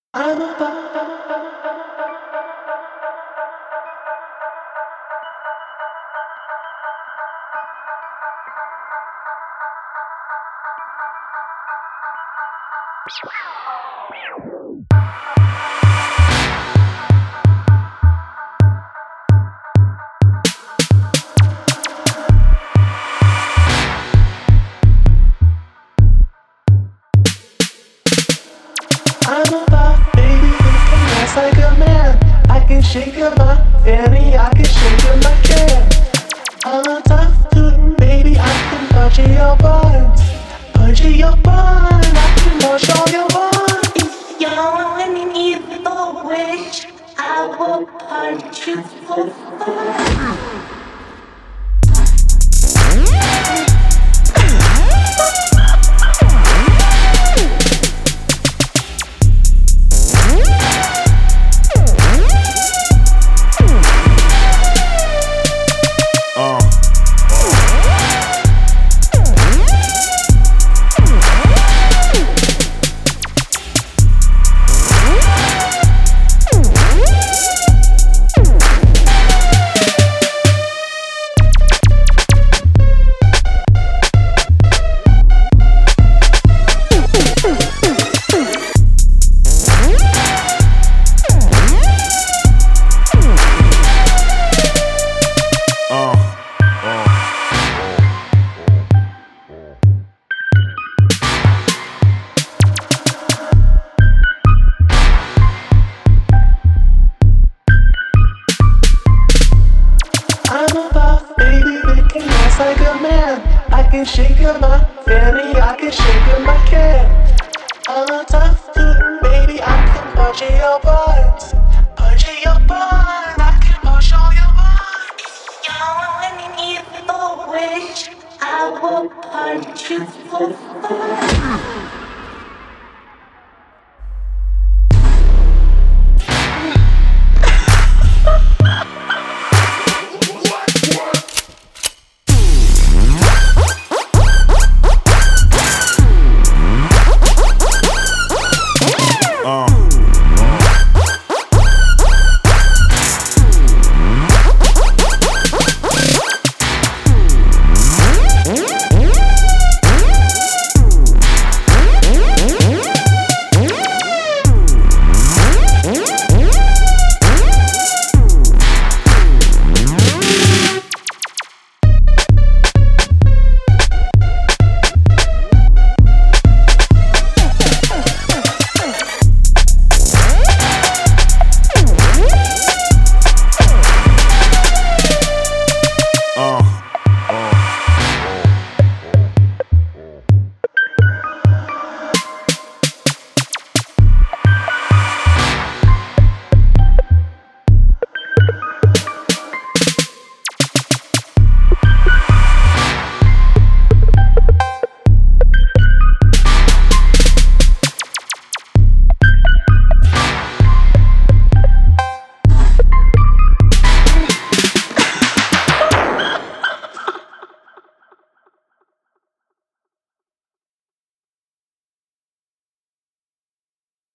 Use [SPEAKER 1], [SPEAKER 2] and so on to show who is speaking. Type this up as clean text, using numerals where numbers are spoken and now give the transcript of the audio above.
[SPEAKER 1] I'm about I'm about baby, you can dance like a man. I can shake your my fanny, I can shake your my can. I'm a tough dude, baby, I can punch in your buns. Punch in your bun, I can wash all your buns. If you're in the wish, I will punch you for fun. I'm a buff baby, that can dance like a man. I can shake your my fanny, I can shake your my can. I'm a tough dude, baby, I can punch in your buns. Punch in your bun, I can push all your buns. If you're in the wish, I will punch you for fun.